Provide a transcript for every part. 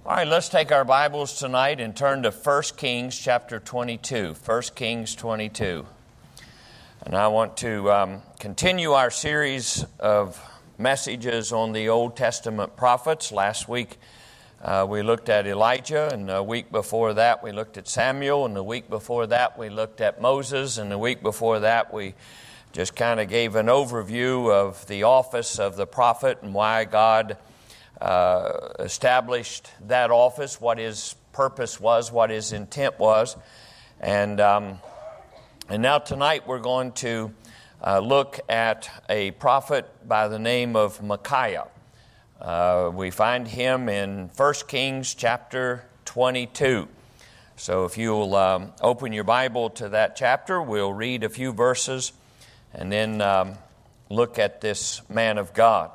All right, let's take our Bibles tonight and turn to 1 Kings chapter 22. 1 Kings 22. And I want to continue our series of messages on the Old Testament prophets. Last week we looked at Elijah, and the week before that we looked at Samuel, and the week before that we looked at Moses, and the week before that we just kind of gave an overview of the office of the prophet and why God established that office, what his purpose was, what his intent was. And now tonight we're going to look at a prophet by the name of Micaiah. We find him in 1 Kings chapter 22. So if you'll open your Bible to that chapter, we'll read a few verses and then look at this man of God.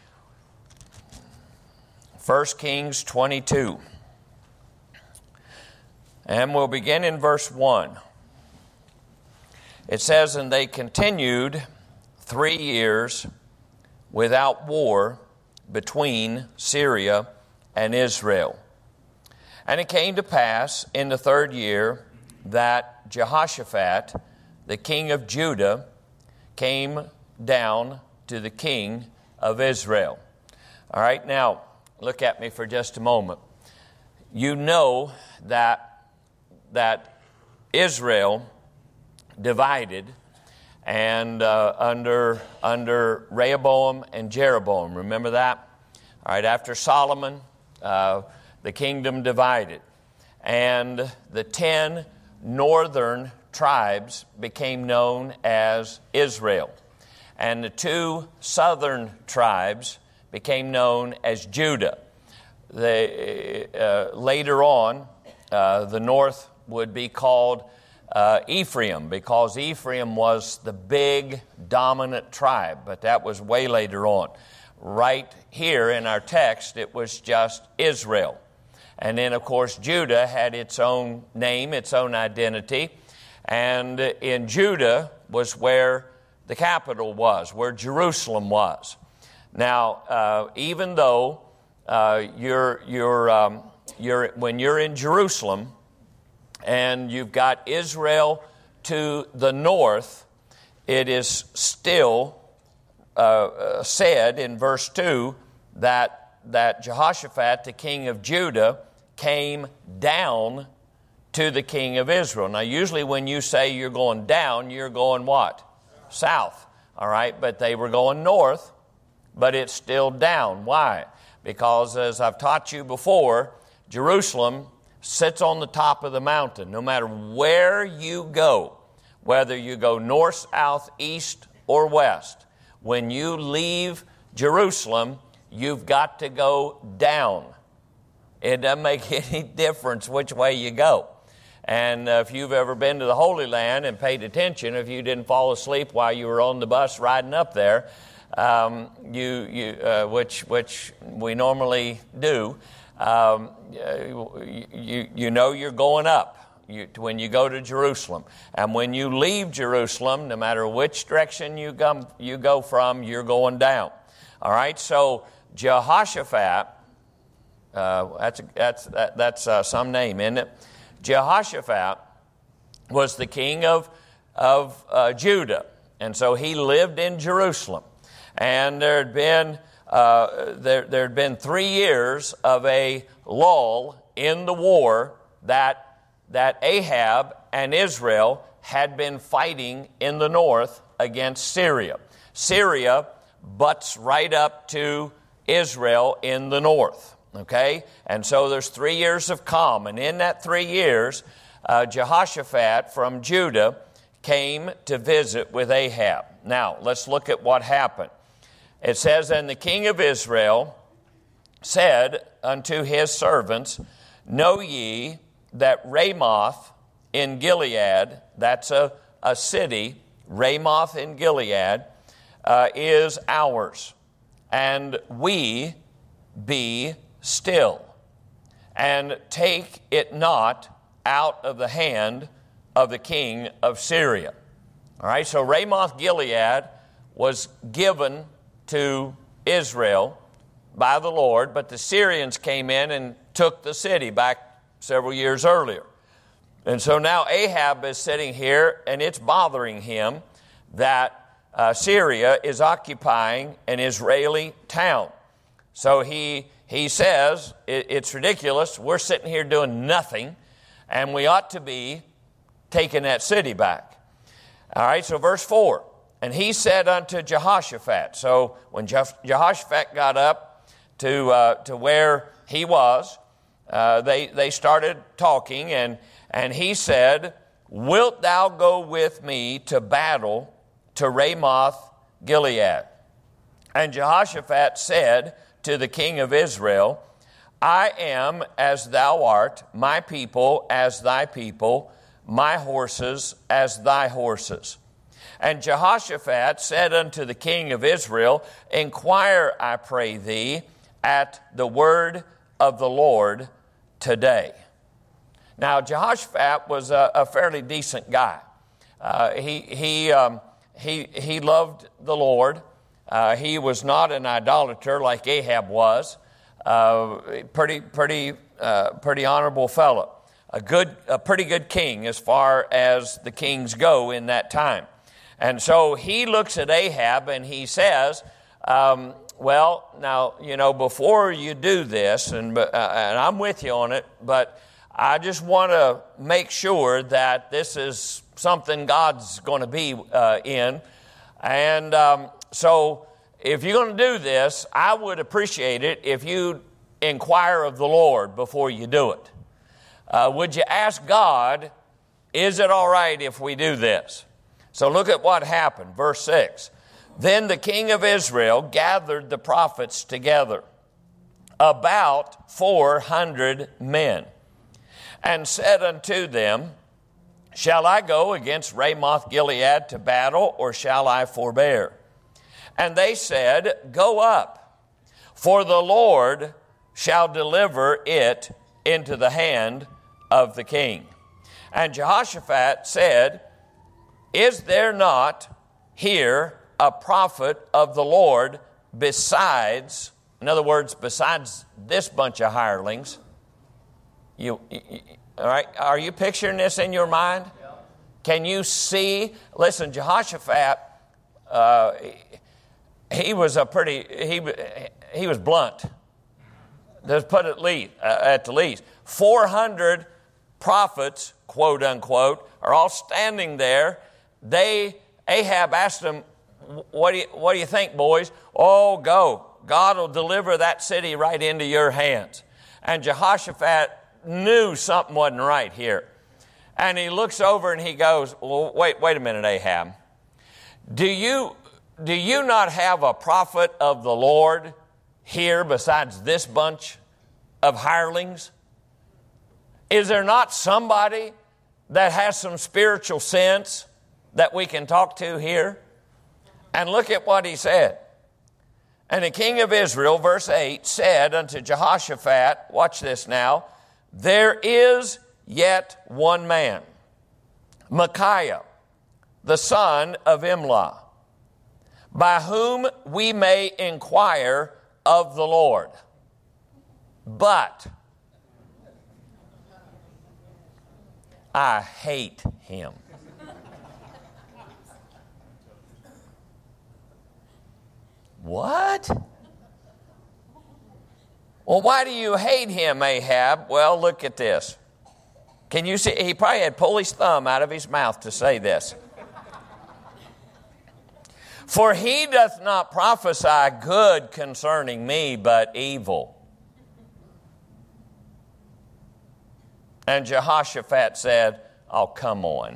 1 Kings 22. And we'll begin in verse 1. It says, "And they continued 3 years without war between Syria and Israel. And it came to pass in the 3rd year that Jehoshaphat, the king of Judah, came down to the king of Israel." All right, now, look at me for just a moment. You know that Israel divided and under Rehoboam and Jeroboam. Remember that? All right, after Solomon, the kingdom divided. And the 10 northern tribes became known as Israel. And the 2 southern tribes became known as Judah. Later on, the north would be called Ephraim, because Ephraim was the big dominant tribe, but that was way later on. Right here in our text, it was just Israel. And then, of course, Judah had its own name, its own identity, and in Judah was where the capital was, where Jerusalem was. Now, even though when you're in Jerusalem and you've got Israel to the north, it is still said in verse 2 that Jehoshaphat, the king of Judah, came down to the king of Israel. Now, usually when you say you're going down, you're going what? South. All right, but they were going north. But it's still down. Why? Because as I've taught you before, Jerusalem sits on the top of the mountain. No matter where you go, whether you go north, south, east, or west, when you leave Jerusalem, you've got to go down. It doesn't make any difference which way you go. And if you've ever been to the Holy Land and paid attention, if you didn't fall asleep while you were on the bus riding up there, which we normally do, you know you're going up when you go to Jerusalem. And when you leave Jerusalem, no matter which direction you go from, you're going down. All right, so Jehoshaphat, that's some name, isn't it? Jehoshaphat was the king of Judah, and so he lived in Jerusalem. And there had been 3 years of a lull in the war that Ahab and Israel had been fighting in the north against Syria. Syria butts right up to Israel in the north. Okay? And so there's 3 years of calm. And in that 3 years, Jehoshaphat from Judah came to visit with Ahab. Now, let's look at what happened. It says, "And the king of Israel said unto his servants, Know ye that Ramoth in Gilead," that's a city, Ramoth in Gilead, "is ours, and we be still, and take it not out of the hand of the king of Syria." All right, so Ramoth Gilead was given to Israel by the Lord, but the Syrians came in and took the city back several years earlier. And so now Ahab is sitting here, and it's bothering him that Syria is occupying an Israeli town. So he says, it's ridiculous, we're sitting here doing nothing, and we ought to be taking that city back. All right, so verse 4, and he said unto Jehoshaphat. So when Jehoshaphat got up to where he was, they started talking, and he said, wilt thou go with me to battle to Ramoth Gilead? And Jehoshaphat said to the king of Israel, I am as thou art, my people as thy people, my horses as thy horses. And Jehoshaphat said unto the king of Israel, inquire, I pray thee, at the word of the Lord today. Now, Jehoshaphat was a fairly decent guy. He loved the Lord. He was not an idolater like Ahab was. Pretty honorable fellow. A pretty good king as far as the kings go in that time. And so he looks at Ahab and he says, well, now, before you do this, and I'm with you on it, but I just want to make sure that this is something God's going to be in. And so if you're going to do this, I would appreciate it if you inquire of the Lord before you do it. Would you ask God, is it all right if we do this? So look at what happened. Verse 6. Then the king of Israel gathered the prophets together, about 400 men, and said unto them, shall I go against Ramoth Gilead to battle, or shall I forbear? And they said, go up, for the Lord shall deliver it into the hand of the king. And Jehoshaphat said, is there not here a prophet of the Lord besides, in other words, besides this bunch of hirelings? All right, are you picturing this in your mind? Yeah. Can you see? Listen, Jehoshaphat, he was blunt. Let's put it at the least. 400 prophets, quote unquote, are all standing there. Ahab asked them, what do you think, boys? Oh, go. God will deliver that city right into your hands. And Jehoshaphat knew something wasn't right here. And he looks over and he goes, well, wait a minute, Ahab. Do you not have a prophet of the Lord here besides this bunch of hirelings? Is there not somebody that has some spiritual sense that we can talk to here? And look at what he said. And the king of Israel, verse 8, said unto Jehoshaphat, watch this now, there is yet one man, Micaiah, the son of Imlah, by whom we may inquire of the Lord. But I hate him. What? Well, why do you hate him, Ahab? Well, look at this. Can you see? He probably had to pull his thumb out of his mouth to say this. For he doth not prophesy good concerning me, but evil. And Jehoshaphat said, oh, come on.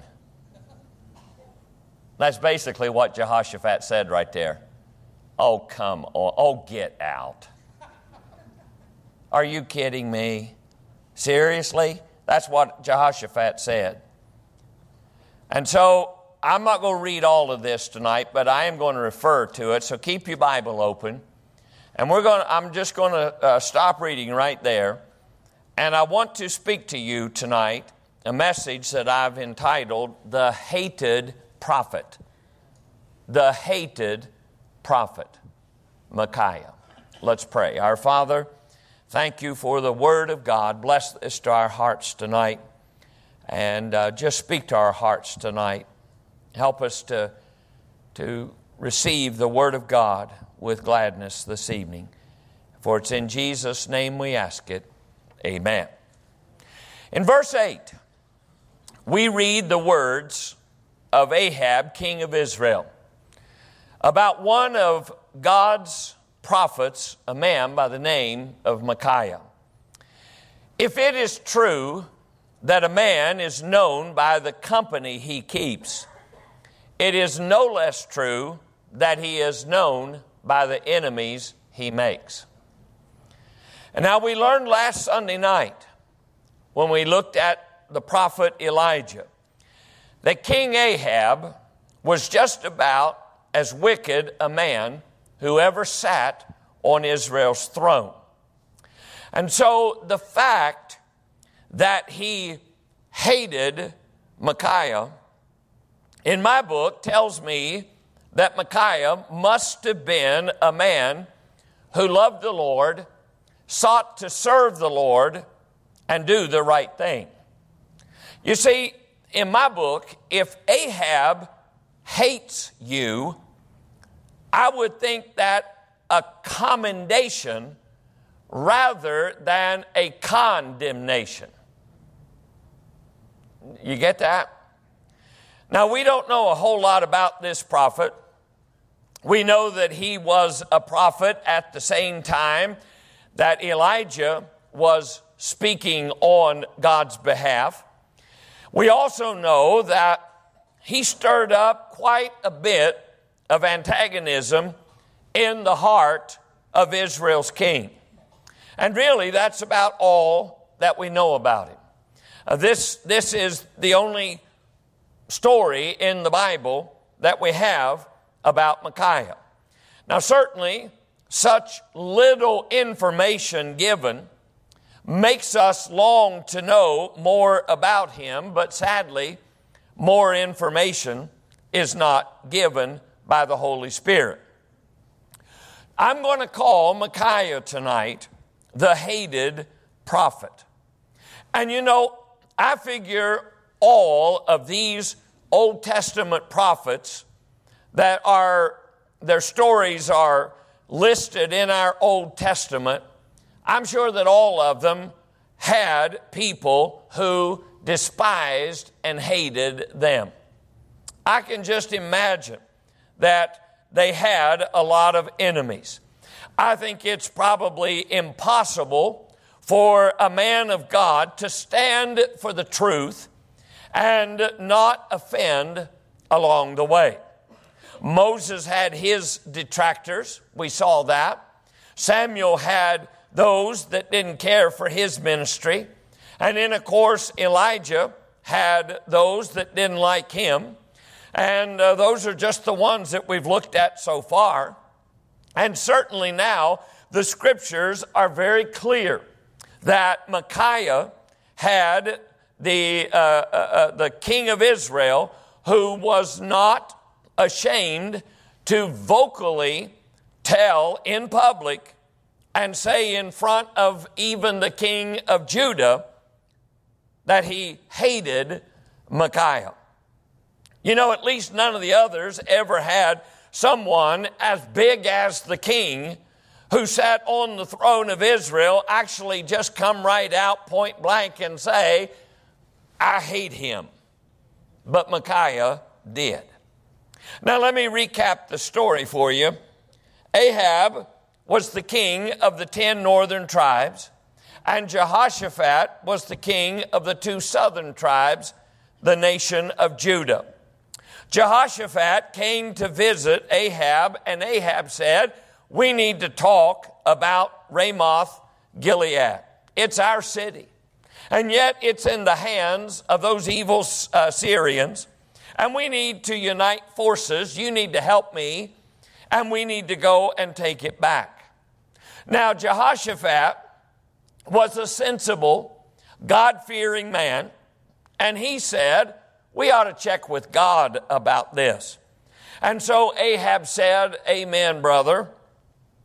That's basically what Jehoshaphat said right there. Oh, come on. Oh, get out. Are you kidding me? Seriously? That's what Jehoshaphat said. And so I'm not going to read all of this tonight, but I am going to refer to it. So keep your Bible open. And I'm just going to stop reading right there. And I want to speak to you tonight a message that I've entitled, The Hated Prophet. The Hated Prophet, Micaiah. Let's pray. Our Father, thank you for the Word of God. Bless this to our hearts tonight, and just speak to our hearts tonight. Help us to receive the Word of God with gladness this evening. For it's in Jesus' name we ask it. Amen. In verse 8, we read the words of Ahab, king of Israel, about one of God's prophets, a man by the name of Micaiah. If it is true that a man is known by the company he keeps, it is no less true that he is known by the enemies he makes. And now we learned last Sunday night when we looked at the prophet Elijah that King Ahab was just about as wicked a man who ever sat on Israel's throne. And so the fact that he hated Micaiah, in my book, tells me that Micaiah must have been a man who loved the Lord, sought to serve the Lord, and do the right thing. You see, in my book, if Ahab hates you, I would think that a commendation rather than a condemnation. You get that? Now, we don't know a whole lot about this prophet. We know that he was a prophet at the same time that Elijah was speaking on God's behalf. We also know that he stirred up quite a bit of antagonism in the heart of Israel's king. And really, that's about all that we know about him. This is the only story in the Bible that we have about Micaiah. Now, certainly, such little information given makes us long to know more about him, but sadly, more information is not given by the Holy Spirit. I'm going to call Micaiah tonight the hated prophet. And you know, I figure all of these Old Testament prophets that their stories are listed in our Old Testament, I'm sure that all of them had people who despised and hated them. I can just imagine that they had a lot of enemies. I think it's probably impossible for a man of God to stand for the truth and not offend along the way. Moses had his detractors. We saw that. Samuel had those that didn't care for his ministry. And then, of course, Elijah had those that didn't like him. And those are just the ones that we've looked at so far. And certainly now, the scriptures are very clear that Micaiah had the king of Israel who was not ashamed to vocally tell in public and say in front of even the king of Judah that he hated Micaiah. You know, at least none of the others ever had someone as big as the king who sat on the throne of Israel actually just come right out point blank and say, I hate him. But Micaiah did. Now let me recap the story for you. Ahab was the king of the 10 northern tribes, and Jehoshaphat was the king of the 2 southern tribes, the nation of Judah. Jehoshaphat came to visit Ahab, and Ahab said, we need to talk about Ramoth Gilead. It's our city. And yet it's in the hands of those evil Syrians. And we need to unite forces. You need to help me. And we need to go and take it back. Now, Jehoshaphat was a sensible, God-fearing man. And he said, we ought to check with God about this. And so Ahab said, amen, brother.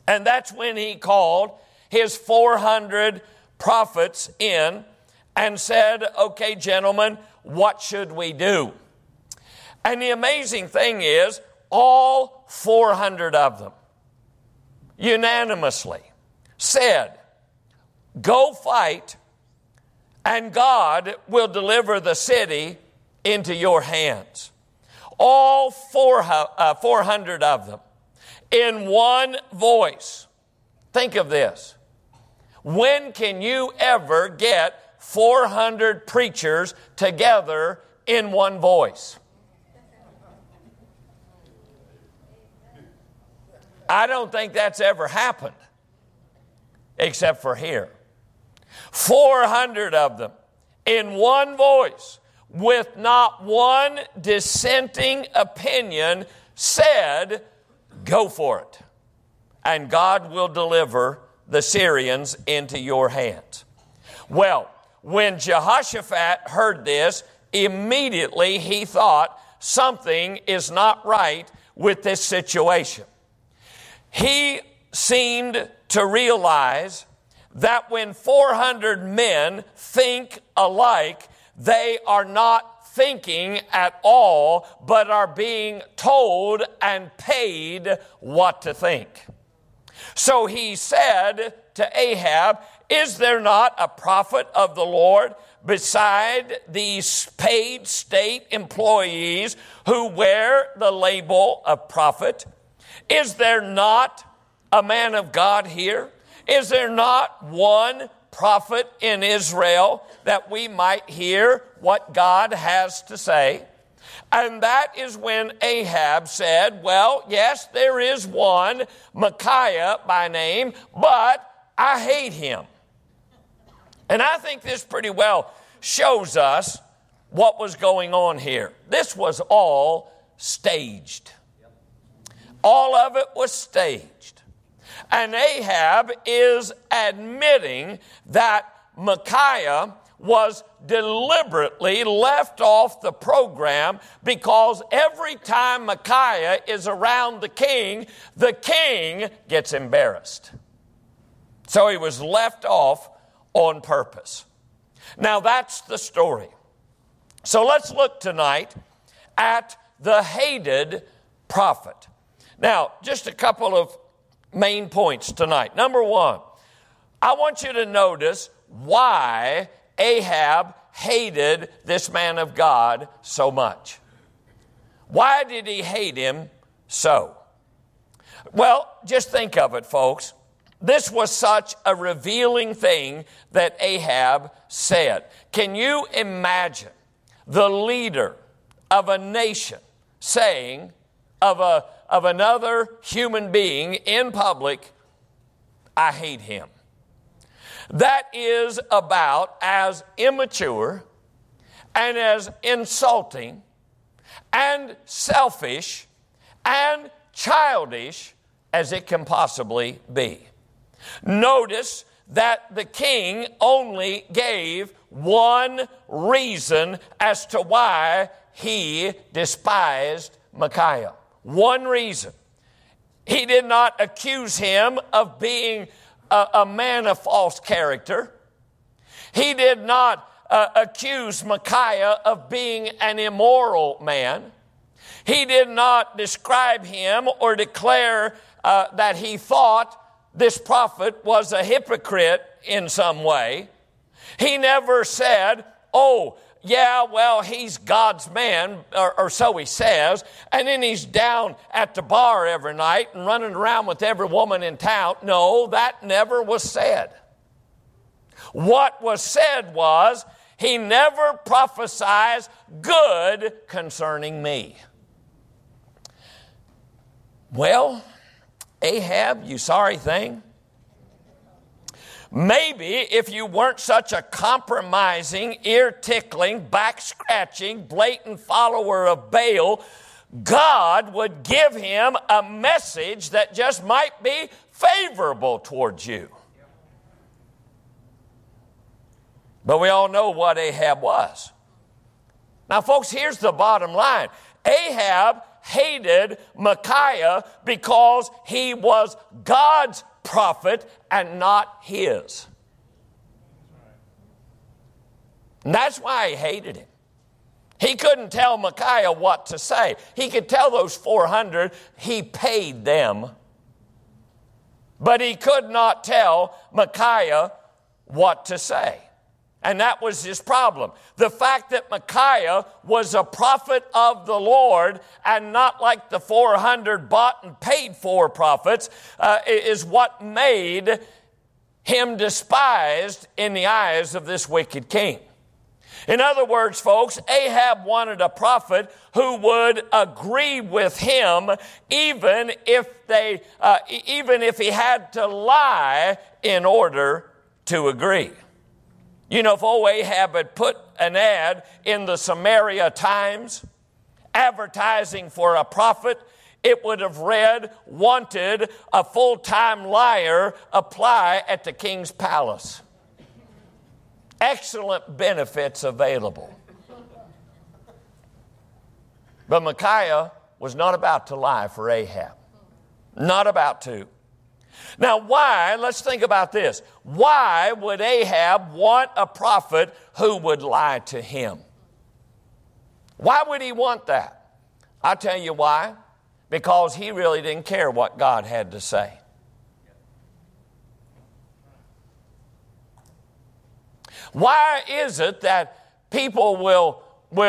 And that's when he called his 400 prophets in and said, okay, gentlemen, what should we do? And the amazing thing is, all 400 of them unanimously said, go fight, and God will deliver the city into your hands. All 400 of them in one voice. Think of this. When can you ever get 400 preachers together in one voice? I don't think that's ever happened, except for here. 400 of them in one voice, with not one dissenting opinion, said, go for it, and God will deliver the Syrians into your hands. Well, when Jehoshaphat heard this, immediately he thought something is not right with this situation. He seemed to realize that when 400 men think alike, they are not thinking at all, but are being told and paid what to think. So he said to Ahab, is there not a prophet of the Lord beside these paid state employees who wear the label of prophet? Is there not a man of God here? Is there not one prophet in Israel that we might hear what God has to say? And that is when Ahab said, well, yes, there is one, Micaiah by name, but I hate him. And I think this pretty well shows us what was going on here. This was all staged. All of it was staged. And Ahab is admitting that Micaiah was deliberately left off the program because every time Micaiah is around the king gets embarrassed. So he was left off on purpose. Now that's the story. So let's look tonight at the hated prophet. Now, just a couple of main points tonight. Number one, I want you to notice why Ahab hated this man of God so much. Why did he hate him so? Well, just think of it, folks. This was such a revealing thing that Ahab said. Can you imagine the leader of a nation saying of another human being in public, I hate him? That is about as immature and as insulting and selfish and childish as it can possibly be. Notice that the king only gave one reason as to why he despised Micaiah. One reason. He did not accuse him of being a man of false character. He did not accuse Micaiah of being an immoral man. He did not describe him or declare that he thought this prophet was a hypocrite in some way. He never said, oh, yeah, well, he's God's man, or so he says, and then he's down at the bar every night and running around with every woman in town. No, that never was said. What was said was, he never prophesies good concerning me. Well, Ahab, you sorry thing. Maybe if you weren't such a compromising, ear-tickling, back-scratching, blatant follower of Baal, God would give him a message that just might be favorable towards you. But we all know what Ahab was. Now, folks, here's the bottom line. Ahab hated Micaiah because he was God's prophet and not his. And that's why he hated him. He couldn't tell Micaiah what to say. He could tell those 400 he paid them. But he could not tell Micaiah what to say. And that was his problem. The fact that Micaiah was a prophet of the Lord and not like the 400 bought and paid for prophets is what made him despised in the eyes of this wicked king. In other words, folks, Ahab wanted a prophet who would agree with him even if he had to lie in order to agree. You know, if old Ahab had put an ad in the Samaria Times advertising for a prophet, it would have read, "Wanted a full-time liar, apply at the king's palace." Excellent benefits available. But Micaiah was not about to lie for Ahab. Not about to. Now why, let's think about this. Why would Ahab want a prophet who would lie to him? Why would he want that? I'll tell you why. Because he really didn't care what God had to say. Why is it that people will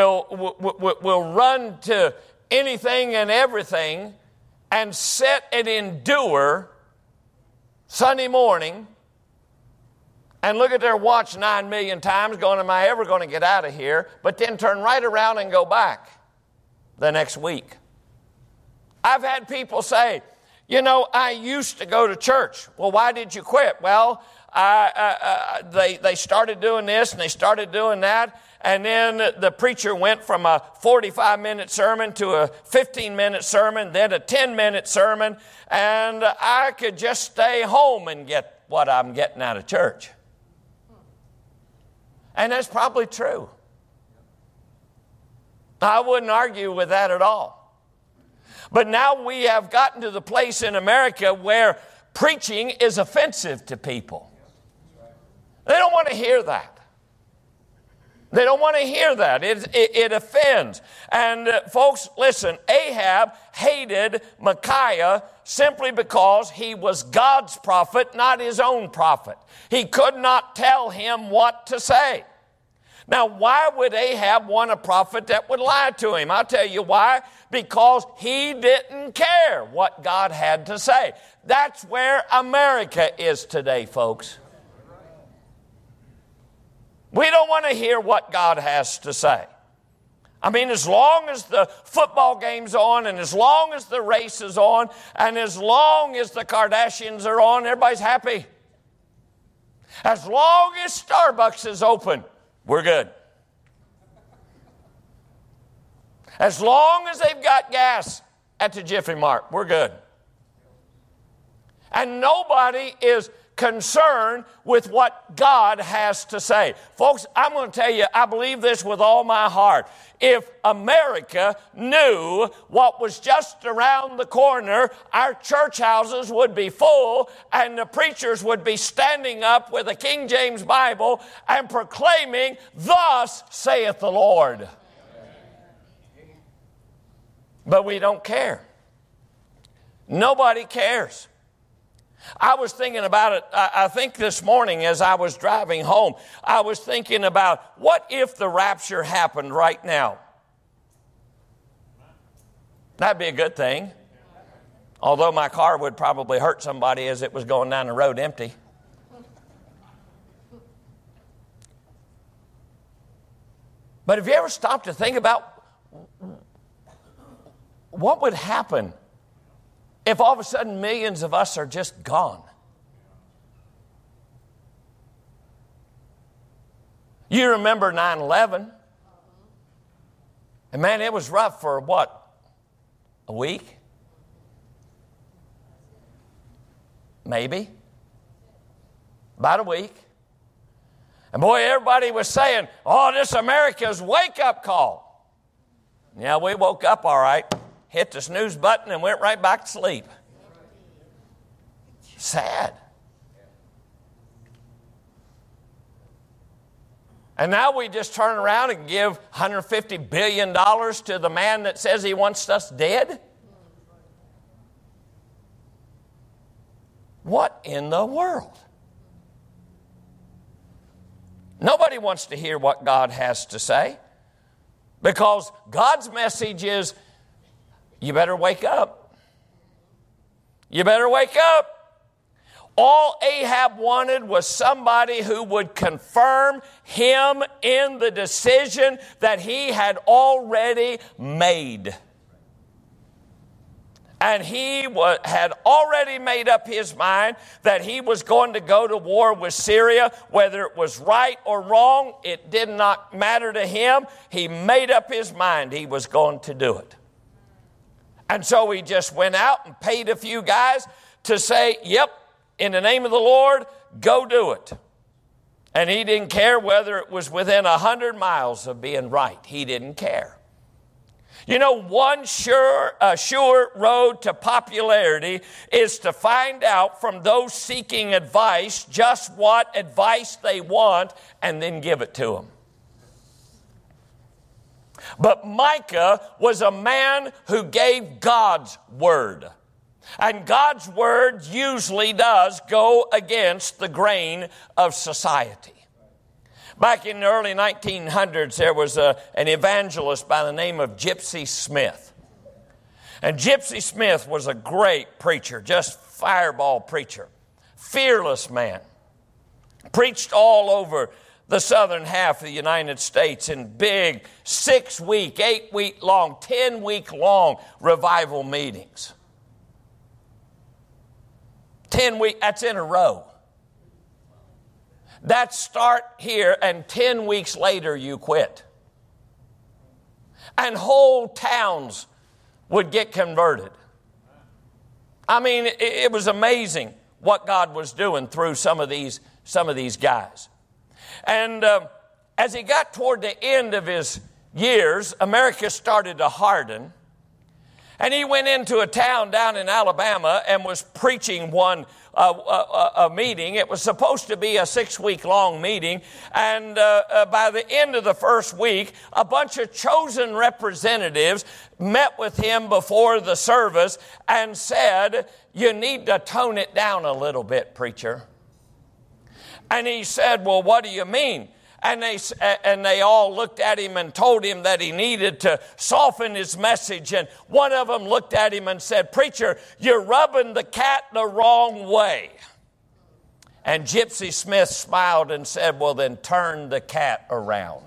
run to anything and everything and sit and endure Sunday morning and look at their watch 9 million times going, am I ever going to get out of here? But then turn right around and go back the next week. I've had people say, you know, I used to go to church. Well, why did you quit? Well, they started doing this and they started doing that. And then the preacher went from a 45-minute sermon to a 15-minute sermon, then a 10-minute sermon. And I could just stay home and get what I'm getting out of church. And that's probably true. I wouldn't argue with that at all. But now we have gotten to the place in America where preaching is offensive to people. They don't want to hear that. They don't want to hear that. It offends. And folks, listen, Ahab hated Micaiah simply because he was God's prophet, not his own prophet. He could not tell him what to say. Now, why would Ahab want a prophet that would lie to him? I'll tell you why. Because he didn't care what God had to say. That's where America is today, folks. We don't want to hear what God has to say. I mean, as long as the football game's on and as long as the race is on and as long as the Kardashians are on, everybody's happy. As long as Starbucks is open, we're good. As long as they've got gas at the Jiffy Mart, we're good. And nobody is concerned with what God has to say. Folks, I'm going to tell you, I believe this with all my heart. If America knew what was just around the corner, our church houses would be full and the preachers would be standing up with a King James Bible and proclaiming, "Thus saith the Lord." But we don't care. Nobody cares. I was thinking about it, I think this morning as I was driving home, I was thinking about what if the rapture happened right now? That'd be a good thing. Although my car would probably hurt somebody as it was going down the road empty. But have you ever stopped to think about what would happen if all of a sudden millions of us are just gone? You remember 9/11? And man, it was rough for what? A week? Maybe. About a week. And boy, everybody was saying, "Oh, this America's wake-up call." Yeah, we woke up all right. hit the snooze button, and went right back to sleep. Sad. And now we just turn around and give $150 billion to the man that says he wants us dead? What in the world? Nobody wants to hear what God has to say, because God's message is, you better wake up. You better wake up. All Ahab wanted was somebody who would confirm him in the decision that he had already made. And he had already made up his mind that he was going to go to war with Syria. Whether it was right or wrong, it did not matter to him. He made up his mind he was going to do it. And so he just went out and paid a few guys to say, yep, in the name of the Lord, go do it. And he didn't care whether it was within 100 miles of being right. He didn't care. You know, one sure road to popularity is to find out from those seeking advice just what advice they want and then give it to them. But Micah was a man who gave God's word. And God's word usually does go against the grain of society. Back in the early 1900s, there was an evangelist by the name of Gypsy Smith. And Gypsy Smith was a great preacher, just fireball preacher. Fearless man. Preached all over the southern half of the United States in big 6-week, 8-week long, 10-week long revival meetings. 10 weeks, that's in a row. That start here, and 10 weeks later you quit. And whole towns would get converted. I mean, it was amazing what God was doing through some of these guys. And as he got toward the end of his years, America started to harden. And he went into a town down in Alabama and was preaching a meeting. It was supposed to be a 6-week long meeting. And by the end of the first week, a bunch of chosen representatives met with him before the service and said, you need to tone it down a little bit, preacher. And he said, well, what do you mean? And they all looked at him and told him that he needed to soften his message. And one of them looked at him and said, preacher, you're rubbing the cat the wrong way. And Gypsy Smith smiled and said, well, then turn the cat around.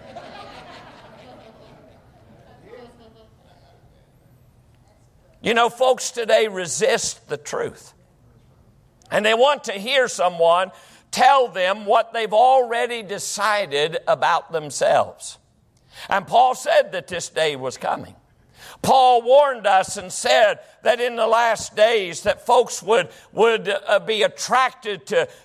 You know, folks today resist the truth. And they want to hear someone tell them what they've already decided about themselves. And Paul said that this day was coming. Paul warned us and said that in the last days that folks would be attracted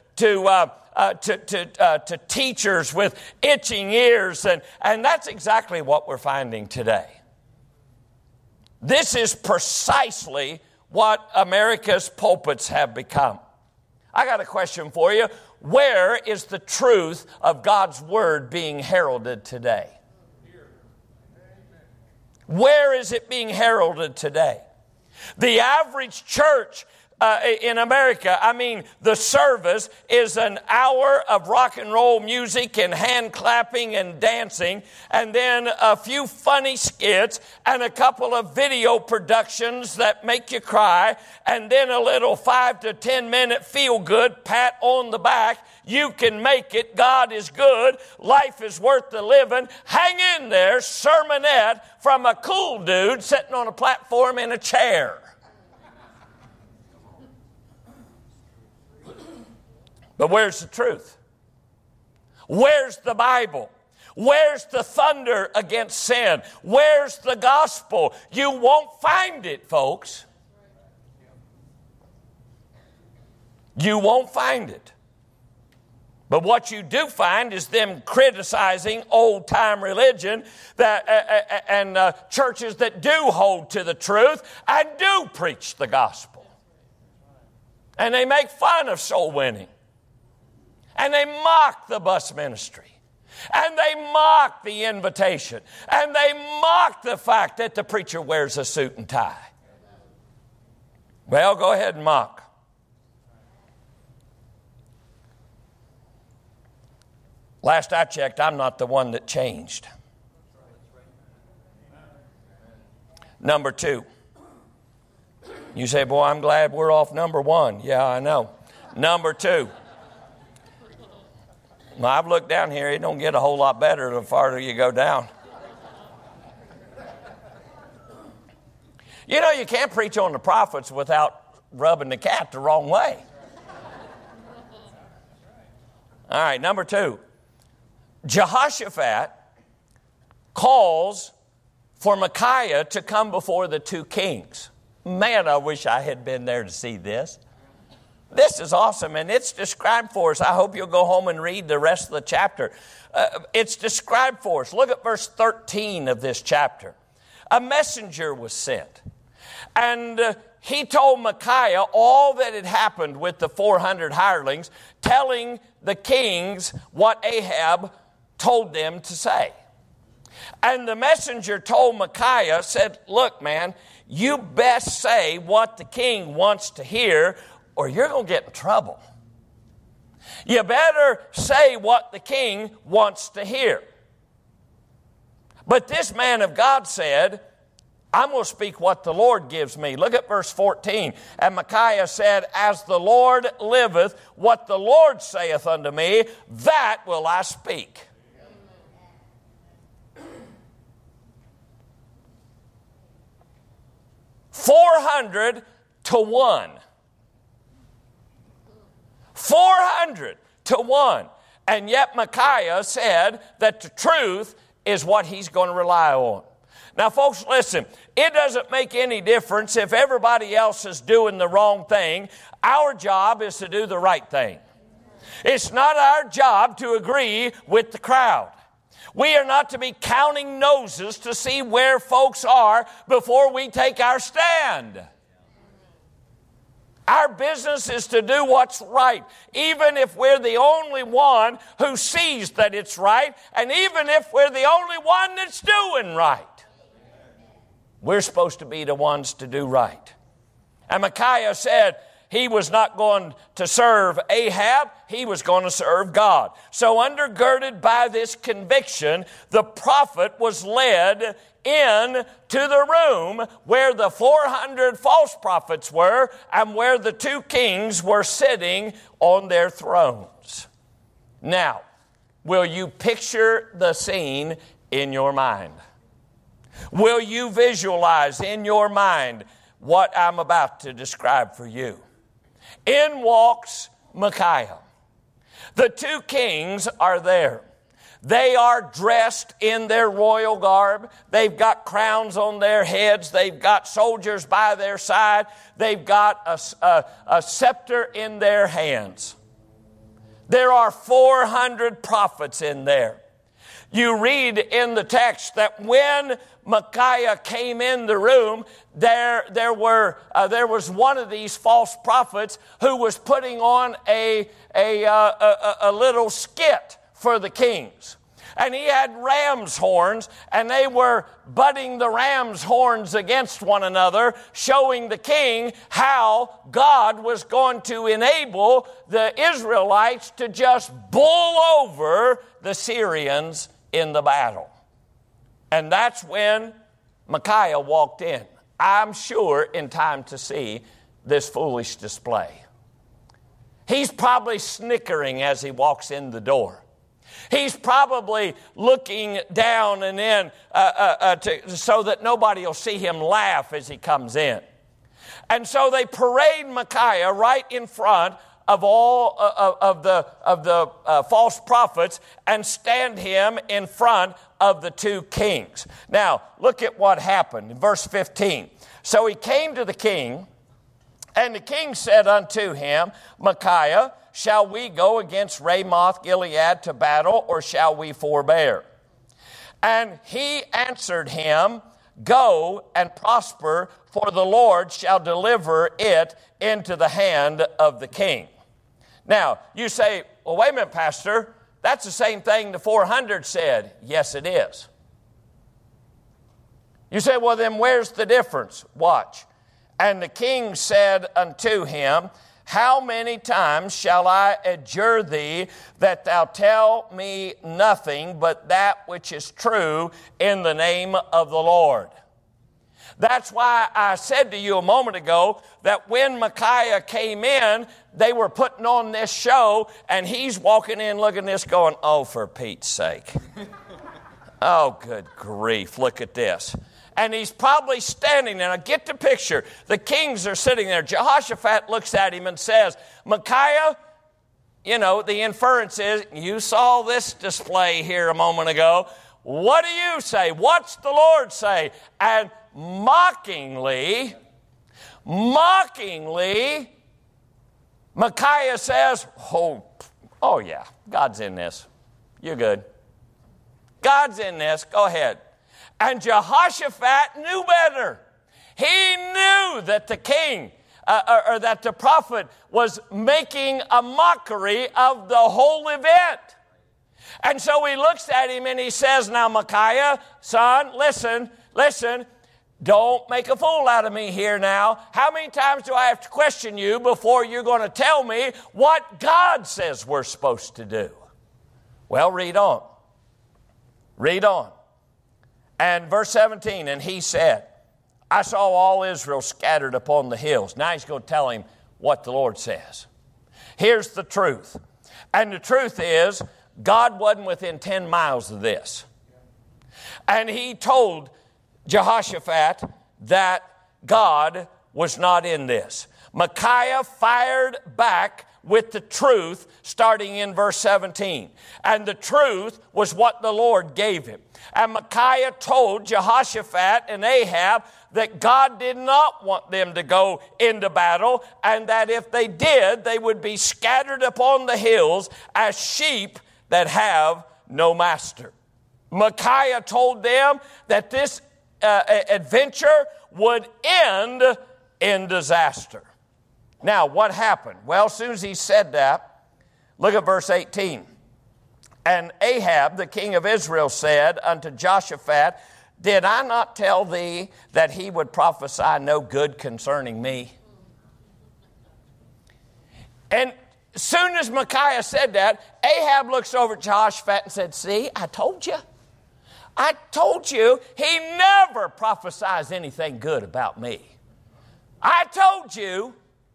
to teachers with itching ears, and that's exactly what we're finding today. This is precisely what America's pulpits have become. I got a question for you. Where is the truth of God's word being heralded today? Where is it being heralded today? The average church in America, the service is an hour of rock and roll music and hand clapping and dancing, and then a few funny skits and a couple of video productions that make you cry, and then a little 5 to 10 minute feel good pat on the back. You can make it. God is good. Life is worth the living. Hang in there, sermonette from a cool dude sitting on a platform in a chair. But where's the truth? Where's the Bible? Where's the thunder against sin? Where's the gospel? You won't find it, folks. You won't find it. But what you do find is them criticizing old-time religion and churches that do hold to the truth and do preach the gospel. And they make fun of soul winning. And they mock the bus ministry. And they mock the invitation. And they mock the fact that the preacher wears a suit and tie. Well, go ahead and mock. Last I checked, I'm not the one that changed. Number 2. You say, boy, I'm glad we're off number 1. Yeah, I know. Number 2. Well, I've looked down here. It don't get a whole lot better the farther you go down. You know, you can't preach on the prophets without rubbing the cat the wrong way. All right, number 2. Jehoshaphat calls for Micaiah to come before the 2 kings. Man, I wish I had been there to see this. This is awesome, and it's described for us. I hope you'll go home and read the rest of the chapter. It's described for us. Look at verse 13 of this chapter. A messenger was sent, and he told Micaiah all that had happened with the 400 hirelings, telling the kings what Ahab told them to say. And the messenger told Micaiah, said, look, man, you best say what the king wants to hear, or you're going to get in trouble. You better say what the king wants to hear. But this man of God said, I'm going to speak what the Lord gives me. Look at verse 14. And Micaiah said, as the Lord liveth, what the Lord saith unto me, that will I speak. 400 to 1. 400 to 1. And yet Micaiah said that the truth is what he's going to rely on. Now, folks, listen, it doesn't make any difference if everybody else is doing the wrong thing. Our job is to do the right thing. It's not our job to agree with the crowd. We are not to be counting noses to see where folks are before we take our stand. Our business is to do what's right, even if we're the only one who sees that it's right, and even if we're the only one that's doing right. We're supposed to be the ones to do right. And Micaiah said he was not going to serve Ahab, he was going to serve God. So undergirded by this conviction, the prophet was led in to the room where the 400 false prophets were and where the 2 kings were sitting on their thrones. Now, will you picture the scene in your mind? Will you visualize in your mind what I'm about to describe for you? In walks Micaiah. The 2 kings are there. They are dressed in their royal garb. They've got crowns on their heads. They've got soldiers by their side. They've got a scepter in their hands. There are 400 prophets in there. You read in the text that when Micaiah came in the room, there was one of these false prophets who was putting on a little skit for the kings. And he had ram's horns, and they were butting the ram's horns against one another, showing the king how God was going to enable the Israelites to just bull over the Syrians in the battle. And that's when Micaiah walked in, I'm sure in time to see this foolish display. He's probably snickering as he walks in the door. He's probably looking down and in so that nobody will see him laugh as he comes in. And so they parade Micaiah right in front of all of the false prophets and stand him in front of the 2 kings. Now, look at what happened in verse 15. So he came to the king, and the king said unto him, Micaiah, shall we go against Ramoth Gilead to battle, or shall we forbear? And he answered him, Go and prosper, for the Lord shall deliver it into the hand of the king. Now, you say, well, wait a minute, Pastor, that's the same thing the 400 said. Yes, it is. You say, well, then where's the difference? Watch. And the king said unto him, How many times shall I adjure thee that thou tell me nothing but that which is true in the name of the Lord? That's why I said to you a moment ago that when Micaiah came in, they were putting on this show, and he's walking in looking at this going, oh, for Pete's sake. Oh, good grief, look at this. And he's probably standing there. Now get the picture. The kings are sitting there. Jehoshaphat looks at him and says, Micaiah, you know, the inference is, you saw this display here a moment ago. What do you say? What's the Lord say? And mockingly, Micaiah says, oh yeah, God's in this. You're good. God's in this. Go ahead. And Jehoshaphat knew better. He knew that the king, or that the prophet was making a mockery of the whole event. And so he looks at him and he says, now Micaiah, son, listen, don't make a fool out of me here now. How many times do I have to question you before you're going to tell me what God says we're supposed to do? Well, read on. Read on. And verse 17, and he said, I saw all Israel scattered upon the hills. Now he's going to tell him what the Lord says. Here's the truth. And the truth is, God wasn't within 10 miles of this. And he told Jehoshaphat that God was not in this. Micaiah fired back with the truth starting in verse 17. And the truth was what the Lord gave him. And Micaiah told Jehoshaphat and Ahab that God did not want them to go into battle, and that if they did, they would be scattered upon the hills as sheep that have no master. Micaiah told them that this adventure would end in disaster. Now, what happened? Well, as soon as he said that, look at verse 18. And Ahab, the king of Israel, said unto Jehoshaphat, Did I not tell thee that he would prophesy no good concerning me? And as soon as Micaiah said that, Ahab looks over at Jehoshaphat and said, See, I told you. I told you he never prophesies anything good about me. I told you.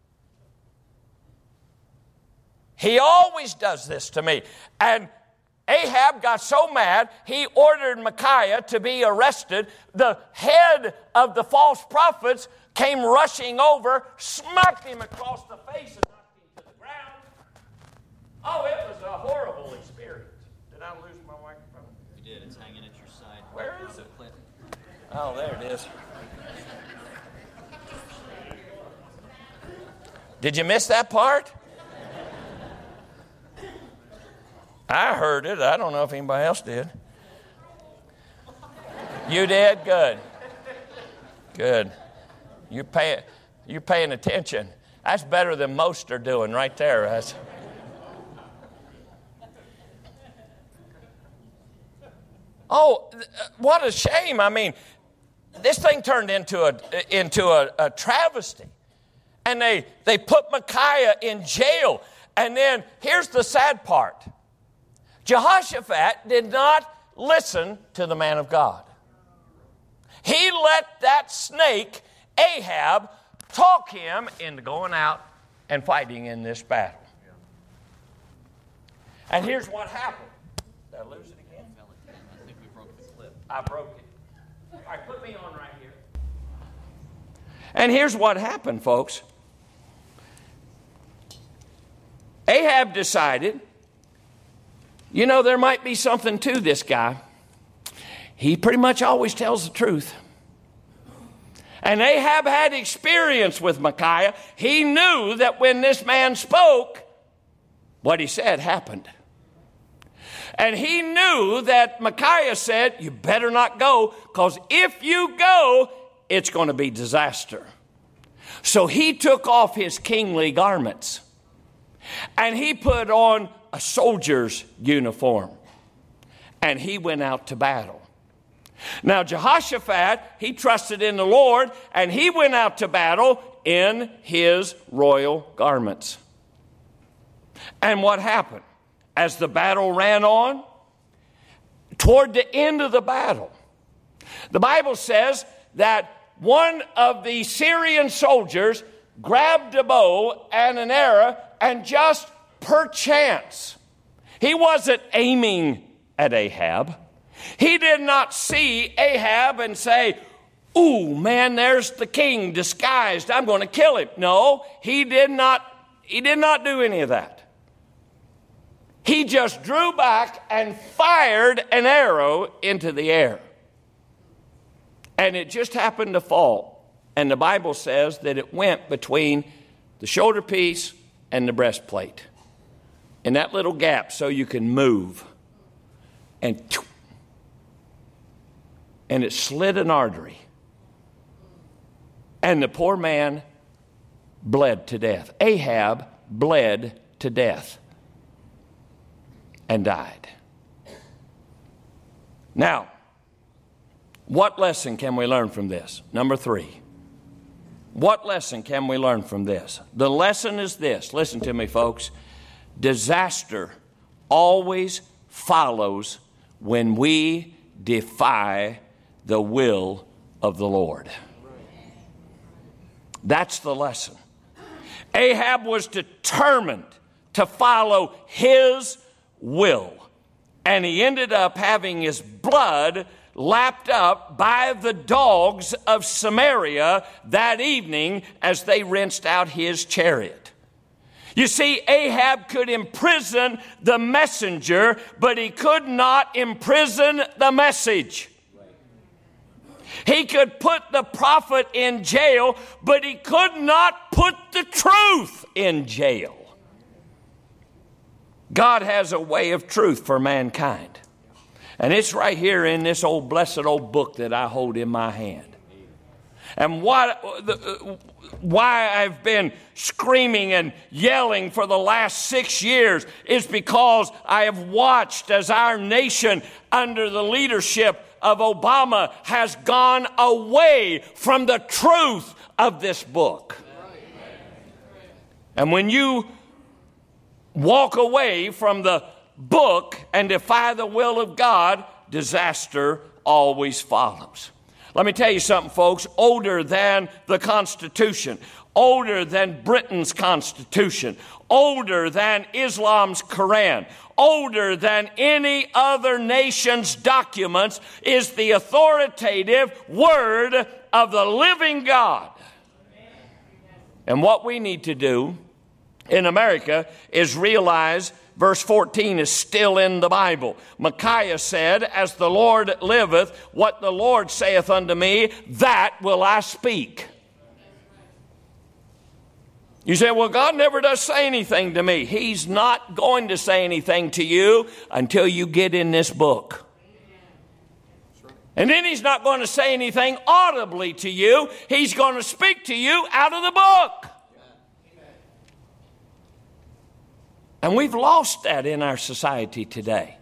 He always does this to me. And Ahab got so mad, he ordered Micaiah to be arrested. The head of the false prophets came rushing over, smacked him across the face and knocked him to the ground. Oh, it was a horrible experience. Did I lose my microphone? You did. It's hanging at your side. Where is it? Clip. Oh, there it is. Did you miss that part? I heard it. I don't know if anybody else did. You did? Good. Good. You're paying attention. That's better than most are doing right there. Oh, what a shame. I mean, this thing turned into a travesty. And they put Micaiah in jail. And then here's the sad part. Jehoshaphat did not listen to the man of God. He let that snake, Ahab, talk him into going out and fighting in this battle. And here's what happened. Did I lose it again? I think we broke the clip. I broke it. All right, put me on right here. And here's what happened, folks. Ahab decided, you know, there might be something to this guy. He pretty much always tells the truth. And Ahab had experience with Micaiah. He knew that when this man spoke, what he said happened. And he knew that Micaiah said, you better not go, because if you go, it's going to be disaster. So he took off his kingly garments and he put on a soldier's uniform and he went out to battle. Now Jehoshaphat, he trusted in the Lord and he went out to battle in his royal garments. And what happened? As the battle ran on, toward the end of the battle, the Bible says that one of the Syrian soldiers grabbed a bow and an arrow and just perchance, he wasn't aiming at Ahab. He did not see Ahab and say, ooh, man, there's the king disguised. I'm going to kill him. No, he did not do any of that. He just drew back and fired an arrow into the air. And it just happened to fall. And the Bible says that it went between the shoulder piece and the breastplate. In that little gap so you can move. And it slid an artery. And the poor man bled to death. Ahab bled to death and died. Now, what lesson can we learn from this? Number 3. What lesson can we learn from this? The lesson is this. Listen to me, folks. Disaster always follows when we defy the will of the Lord. That's the lesson. Ahab was determined to follow his will, and he ended up having his blood lapped up by the dogs of Samaria that evening as they rinsed out his chariot. You see, Ahab could imprison the messenger, but he could not imprison the message. He could put the prophet in jail, but he could not put the truth in jail. God has a way of truth for mankind. And it's right here in this old blessed old book that I hold in my hand. And why I've been screaming and yelling for the last 6 years is because I have watched as our nation under the leadership of Obama has gone away from the truth of this book. And when you walk away from the book and defy the will of God, disaster always follows. Let me tell you something, folks. Older than the Constitution, older than Britain's Constitution, older than Islam's Quran, older than any other nation's documents is the authoritative word of the living God. And what we need to do in America is realize verse 14 is still in the Bible. Micaiah said, as the Lord liveth, what the Lord saith unto me, that will I speak. You say, well, God never does say anything to me. He's not going to say anything to you until you get in this book. And then he's not going to say anything audibly to you. He's going to speak to you out of the book. And we've lost that in our society today.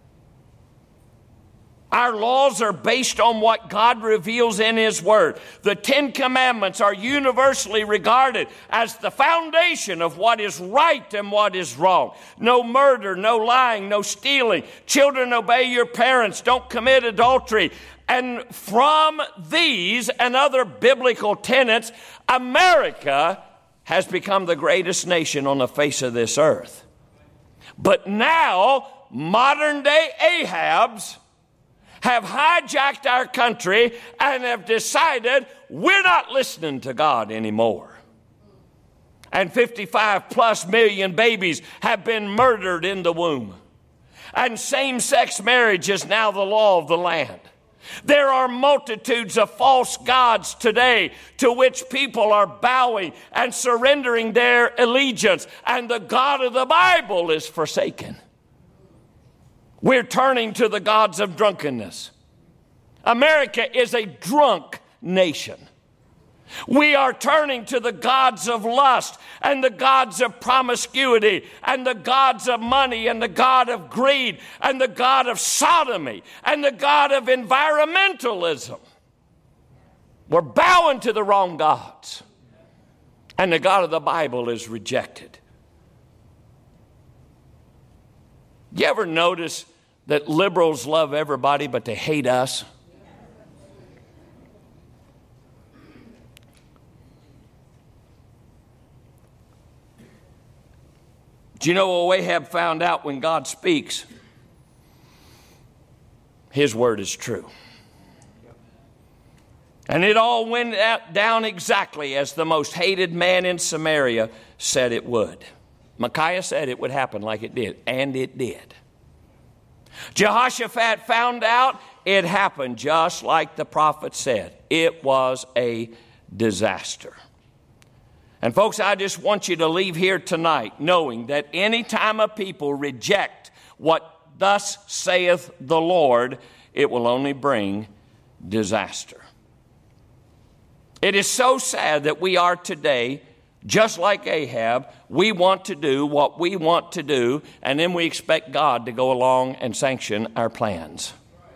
Our laws are based on what God reveals in His Word. The 10 Commandments are universally regarded as the foundation of what is right and what is wrong. No murder, no lying, no stealing. Children, obey your parents. Don't commit adultery. And from these and other biblical tenets, America has become the greatest nation on the face of this earth. But now, modern day Ahabs have hijacked our country and have decided we're not listening to God anymore. And 55 plus million babies have been murdered in the womb. And same-sex marriage is now the law of the land. There are multitudes of false gods today to which people are bowing and surrendering their allegiance, and the God of the Bible is forsaken. We're turning to the gods of drunkenness. America is a drunk nation. We are turning to the gods of lust and the gods of promiscuity and the gods of money and the god of greed and the god of sodomy and the god of environmentalism. We're bowing to the wrong gods, and the God of the Bible is rejected. You ever notice that liberals love everybody but they hate us? Do you know what Ahab found out when God speaks? His word is true. And it all went down exactly as the most hated man in Samaria said it would. Micaiah said it would happen like it did, and it did. Jehoshaphat found out it happened just like the prophet said. It was a disaster. And folks, I just want you to leave here tonight knowing that any time a people reject what thus saith the Lord, it will only bring disaster. It is so sad that we are today, just like Ahab, we want to do what we want to do, and then we expect God to go along and sanction our plans.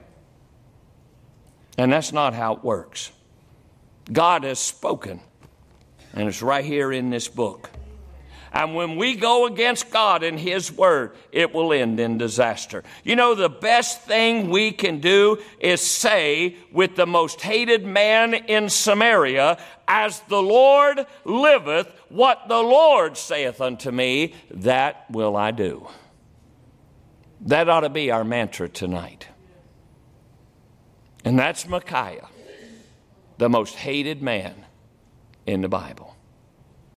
And that's not how it works. God has spoken. And it's right here in this book. And when we go against God and His word, it will end in disaster. You know, the best thing we can do is say with the most hated man in Samaria, as the Lord liveth, what the Lord saith unto me, that will I do. That ought to be our mantra tonight. And that's Micaiah, the most hated man in the Bible.